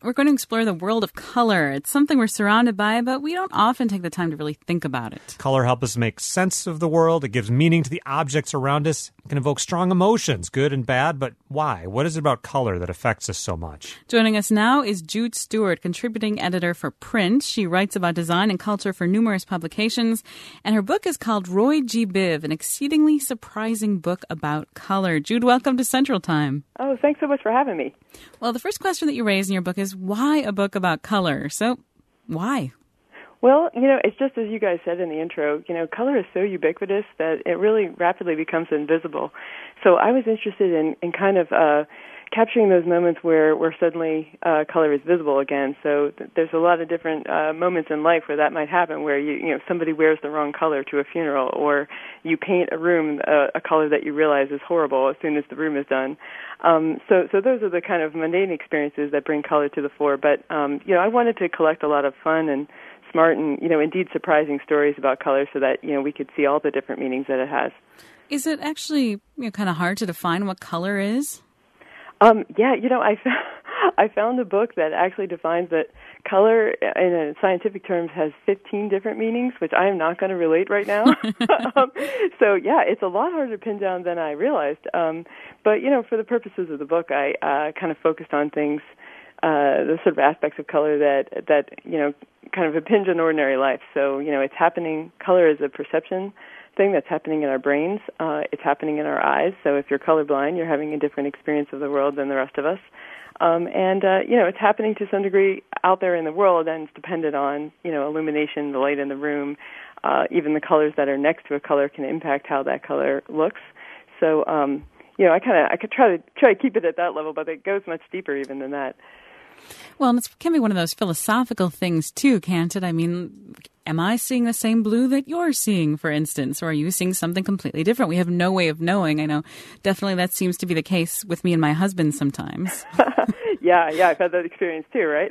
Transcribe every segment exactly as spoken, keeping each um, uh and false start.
we're going to explore the world of color. It's something we're surrounded by, but we don't often take the time to really think about it. Color helps us make sense of the world. It gives meaning to the objects around us. It can evoke strong emotions, good and bad, but why? What is it about color that affects us so much? Joining us now is Jude Stewart, contributing editor for Print. She writes about design and culture for numerous publications, and her book is called Roy G. Biv, an exceedingly surprising book about color. Jude, welcome to Central Time. Oh, thanks so much for having me. Well, the first question that you raise in your book is, why a book about color? So, why? Well, you know, it's just as you guys said in the intro, you know, color is so ubiquitous that it really rapidly becomes invisible. So I was interested in, in kind of uh, capturing those moments where, where suddenly uh, color is visible again. So th- there's a lot of different uh, moments in life where that might happen, where you, you know, somebody wears the wrong color to a funeral, or you paint a room uh, a color that you realize is horrible as soon as the room is done. Um, so, so those are the kind of mundane experiences that bring color to the fore. But um, you know, I wanted to collect a lot of fun and smart and, you know, indeed surprising stories about color so that, you know, we could see all the different meanings that it has. Is it actually, you know, kind of hard to define what color is? Um, yeah, you know, I, I found a book that actually defines that color in a scientific terms has fifteen different meanings, which I am not going to relate right now. um, so, yeah, it's a lot harder to pin down than I realized. Um, but, you know, for the purposes of the book, I uh, kind of focused on things, uh, the sort of aspects of color that, that, you know, kind of impinge on ordinary life. So, you know, it's happening, color is a perception thing that's happening in our brains. Uh, it's happening in our eyes. So if you're colorblind, you're having a different experience of the world than the rest of us. Um, and, uh, you know, it's happening to some degree out there in the world, and it's dependent on, you know, illumination, the light in the room. Uh, even the colors that are next to a color can impact how that color looks. So, um, you know, I kind of, I could try to try to keep it at that level, but it goes much deeper even than that. Well, and it can be one of those philosophical things, too, can't it? I mean, am I seeing the same blue that you're seeing, for instance, or are you seeing something completely different? We have no way of knowing. I know definitely that seems to be the case with me and my husband sometimes. yeah, yeah, I've had that experience, too, right?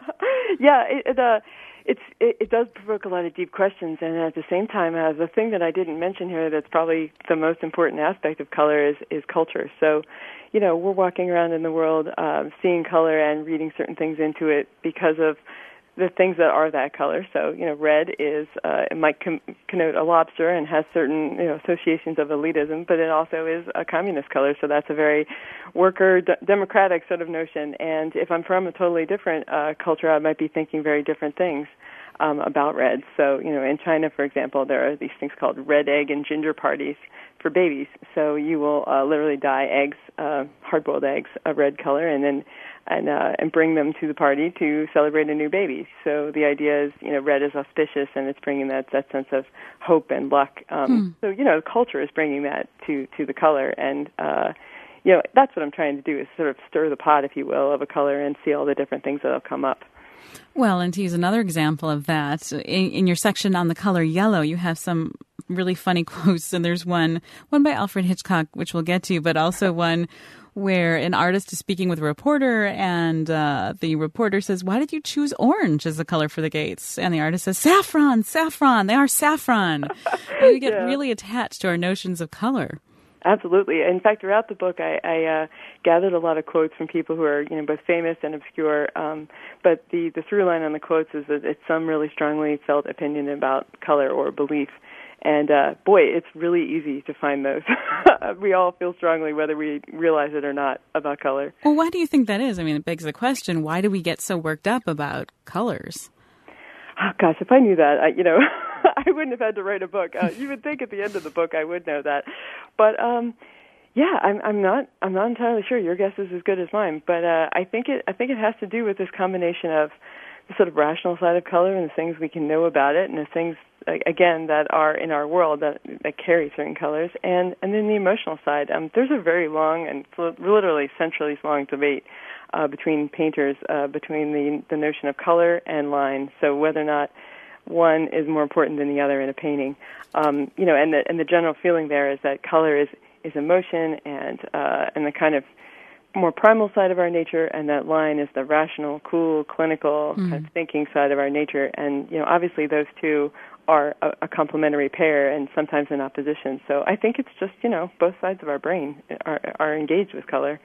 yeah, it, it, uh, it's, it, it does provoke a lot of deep questions, and at the same time, uh, the thing that I didn't mention here that's probably the most important aspect of color is, is culture. So, you know, we're walking around in the world uh, seeing color and reading certain things into it because of the things that are that color. So, you know, red is, uh, it might com- connote a lobster and has certain, you know, associations of elitism, but it also is a communist color, so that's a very worker, d- democratic sort of notion. And if I'm from a totally different uh, culture, I might be thinking very different things um, about red. So, you know, in China, for example, there are these things called red egg and ginger parties for babies. So you will uh, literally dye eggs, uh, hard-boiled eggs, a red color, and then and uh, and bring them to the party to celebrate a new baby. So the idea is, you know, red is auspicious, and it's bringing that, that sense of hope and luck. Um, hmm. So, you know, culture is bringing that to, to the color, and, uh, you know, that's what I'm trying to do is sort of stir the pot, if you will, of a color and see all the different things that will come up. Well, and to use another example of that, in, in your section on the color yellow, you have some really funny quotes, and there's one one by Alfred Hitchcock, which we'll get to, but also one where an artist is speaking with a reporter, and uh, the reporter says, "Why did you choose orange as the color for the gates?" And the artist says, "Saffron, saffron, they are saffron." And we get yeah. really attached to our notions of color. Absolutely. In fact, throughout the book, I, I uh, gathered a lot of quotes from people who are, you know, both famous and obscure. Um, but the, the through line on the quotes is that it's some really strongly felt opinion about color or belief. And, uh, boy, it's really easy to find those. We all feel strongly, whether we realize it or not, about color. Well, why do you think that is? I mean, it begs the question, why do we get so worked up about colors? Oh, gosh, if I knew that, I, you know, I wouldn't have had to write a book. Uh, you would think at the end of the book I would know that. But, um, yeah, I'm, I'm not I'm not entirely sure. Your guess is as good as mine. But uh, I think it I think it has to do with this combination of the sort of rational side of color and the things we can know about it, and the things, again, that are in our world that, that carry certain colors, and, and then the emotional side. Um, there's a very long and literally centuries long debate uh, between painters, uh, between the, the notion of color and line, so whether or not one is more important than the other in a painting. Um, you know, and the, and the general feeling there is that color is, is emotion and uh, and the kind of more primal side of our nature, and that line is the rational, cool, clinical mm. kind of thinking side of our nature. And, you know, obviously those two are a, a complementary pair and sometimes in opposition. So I think it's just, you know, both sides of our brain are, are engaged with color.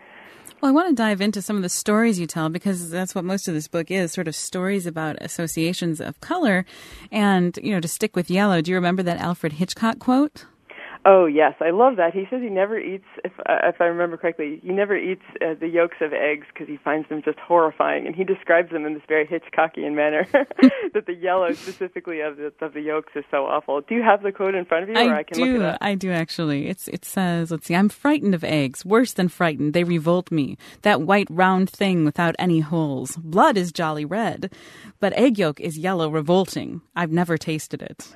Well, I want to dive into some of the stories you tell because that's what most of this book is, sort of stories about associations of color. And, you know, to stick with yellow, do you remember that Alfred Hitchcock quote? Oh, yes, I love that. He says he never eats, if, uh, if I remember correctly, he never eats uh, the yolks of eggs because he finds them just horrifying. And he describes them in this very Hitchcockian manner, that the yellow specifically of the, of the yolks is so awful. Do you have the quote in front of you, or I, I can do, look it up? I do, actually. It's It says, let's see, I'm frightened of eggs, worse than frightened. They revolt me. That white round thing without any holes. Blood is jolly red, but egg yolk is yellow revolting. I've never tasted it.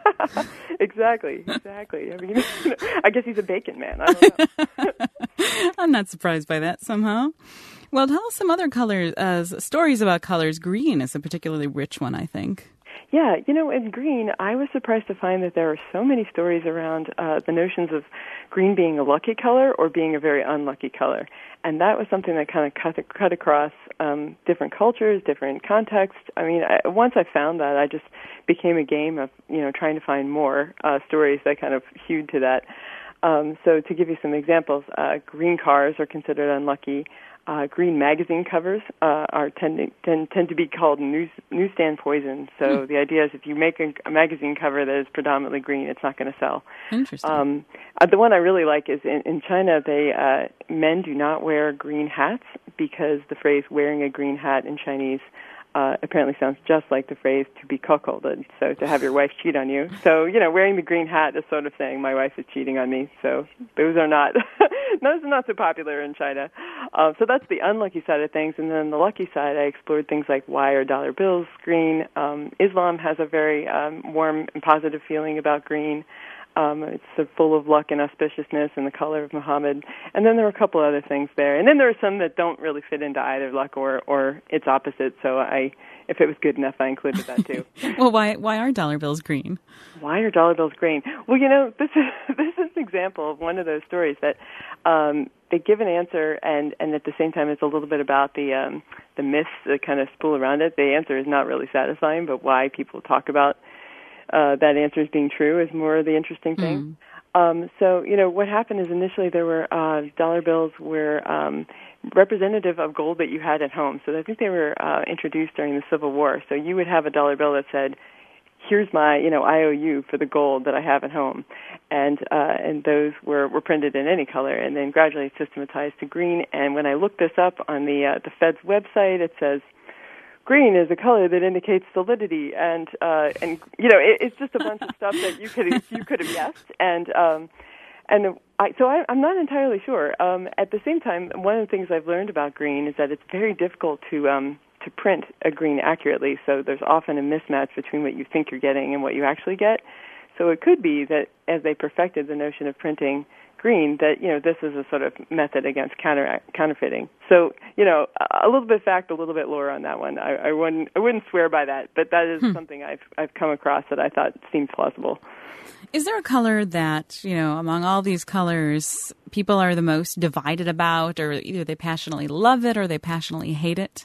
Exactly, exactly. I mean, I guess he's a bacon man. I don't know. I'm not surprised by that somehow. Well, tell us some other colors, uh, stories about colors. Green is a particularly rich one, I think. Yeah, you know, in green, I was surprised to find that there are so many stories around uh, the notions of green being a lucky color or being a very unlucky color. And that was something that kind of cut, cut across um, different cultures, different contexts. I mean, I, once I found that, I just became a game of, you know, trying to find more uh, stories that kind of hewed to that. Um, so to give you some examples, uh, green cars are considered unlucky. Uh, green magazine covers uh, are tend, tend tend to be called news, newsstand poison. So the idea is if you make a, a magazine cover that is predominantly green, it's not going to sell. Interesting. Um, uh, the one I really like is in, in China, they uh, men do not wear green hats because the phrase "wearing a green hat" in Chinese uh, apparently sounds just like the phrase "to be cuckolded," so to have your wife cheat on you. So, you know, wearing the green hat is sort of saying my wife is cheating on me. So those are not those are not so popular in China. Uh, so that's the unlucky side of things. And then the lucky side, I explored things like why are dollar bills green. Um, Islam has a very um, warm and positive feeling about green. Um, it's uh, full of luck and auspiciousness and the color of Muhammad. And then there are a couple other things there. And then there are some that don't really fit into either luck or, or its opposite. So I, if it was good enough, I included that too. Well, why why are dollar bills green? Why are dollar bills green? Well, you know, this is this is an example of one of those stories that um, they give an answer, and, and at the same time, it's a little bit about the um, the myths that kind of spool around it. The answer is not really satisfying, but why people talk about uh, that answer as being true is more the interesting thing. Mm. Um, so, you know, what happened is initially there were uh, dollar bills were um, representative of gold that you had at home. So I think they were uh, introduced during the Civil War. So you would have a dollar bill that said, here's my, you know, I O U for the gold that I have at home. And uh, and those were, were printed in any color and then gradually systematized to green. And when I looked this up on the uh, the Fed's website, it says green is a color that indicates solidity. And, uh, and you know, it, it's just a bunch of stuff that you could you could have guessed. And um, and I, so I, I'm not entirely sure. Um, at the same time, one of the things I've learned about green is that it's very difficult to um, to print a green accurately, so there's often a mismatch between what you think you're getting and what you actually get. So it could be that as they perfected the notion of printing green, that, you know, this is a sort of method against counter counterfeiting. So, you know, a little bit fact, a little bit lore on that one. I, I wouldn't I wouldn't swear by that, but that is hmm. something I've I've come across that I thought seemed plausible. Is there a color that, you know, among all these colors, people are the most divided about, or either they passionately love it or they passionately hate it?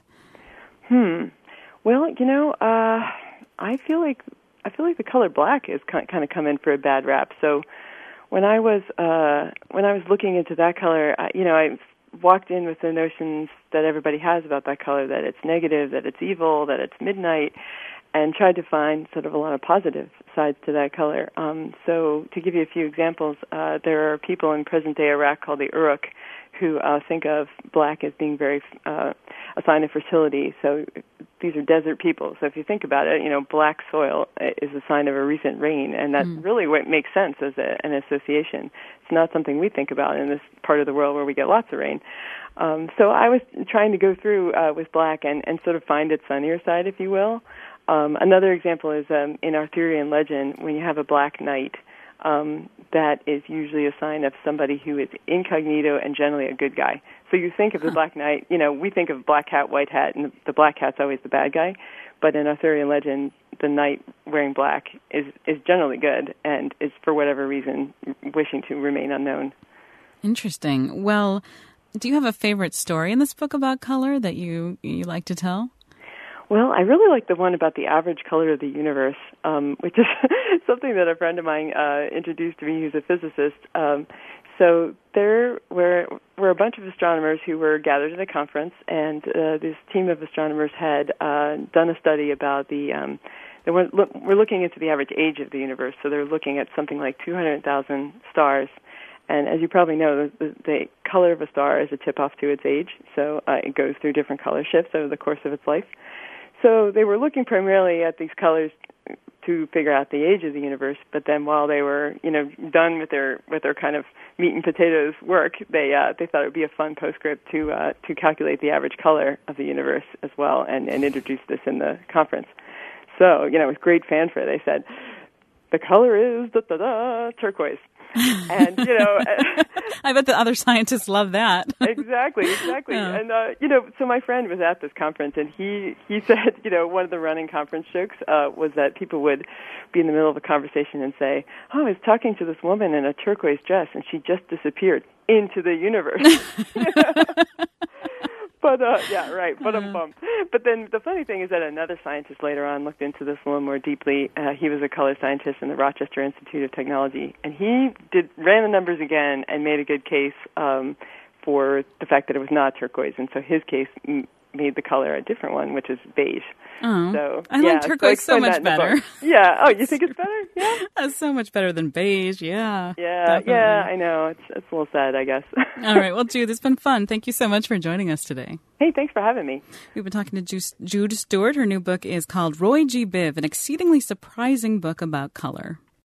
Hmm. Well, you know, uh, I feel like I feel like the color black has kind of come in for a bad rap. So when I was uh, when I was looking into that color, I, you know, I walked in with the notions that everybody has about that color, that it's negative, that it's evil, that it's midnight, and tried to find sort of a lot of positive sides to that color. Um, so to give you a few examples, uh, there are people in present-day Iraq called the Uruk who uh, think of black as being very uh, a sign of fertility. So these are desert people. So if you think about it, you know, black soil is a sign of a recent rain, and that mm. really what makes sense as a, an association. It's not something we think about in this part of the world where we get lots of rain. Um, so I was trying to go through uh, with black and, and sort of find its sunnier side, if you will. Um, another example is um, in Arthurian legend, when you have a black knight, um, that is usually a sign of somebody who is incognito and generally a good guy. So you think of the Black Knight, you know, we think of black hat, white hat, and the black hat's always the bad guy. But in Arthurian legend, the knight wearing black is, is generally good and is, for whatever reason, wishing to remain unknown. Interesting. Well, do you have a favorite story in this book about color that you, you like to tell? Well, I really like the one about the average color of the universe, um, which is something that a friend of mine uh, introduced to me who's a physicist. Um, So there were were a bunch of astronomers who were gathered at a conference, and uh, this team of astronomers had uh, done a study about the. Um, they were, look, we're looking into the average age of the universe, so they're looking at something like two hundred thousand stars. And as you probably know, the, the color of a star is a tip-off to its age, so uh, it goes through different color shifts over the course of its life. So they were looking primarily at these colors to figure out the age of the universe, but then while they were, you know, done with their with their kind of meat and potatoes work, they uh, they thought it would be a fun postscript to uh, to calculate the average color of the universe as well, and, and introduce this in the conference. So, you know, with great fanfare, they said, the color is da da da turquoise. And, you know... I bet the other scientists love that. exactly, exactly. Yeah. And, uh, you know, so my friend was at this conference, and he, he said, you know, one of the running conference jokes uh, was that people would be in the middle of a conversation and say, oh, I was talking to this woman in a turquoise dress, and she just disappeared into the universe. But, uh, yeah, right, but I'm bummed. But then the funny thing is that another scientist later on looked into this a little more deeply. Uh, he was a color scientist in the Rochester Institute of Technology, and he did ran the numbers again and made a good case um, for the fact that it was not turquoise. And so his case m- made the color a different one, which is beige. Oh, so, I yeah, like turquoise so, so much better. Yeah. Oh, you think it's better? Yeah. That's so much better than beige. Yeah. Yeah. Definitely. Yeah. I know. It's it's a little sad, I guess. All right. Well, Jude, it's been fun. Thank you so much for joining us today. Hey, thanks for having me. We've been talking to Ju- Jude Stewart. Her new book is called Roy G. Biv, an exceedingly surprising book about color.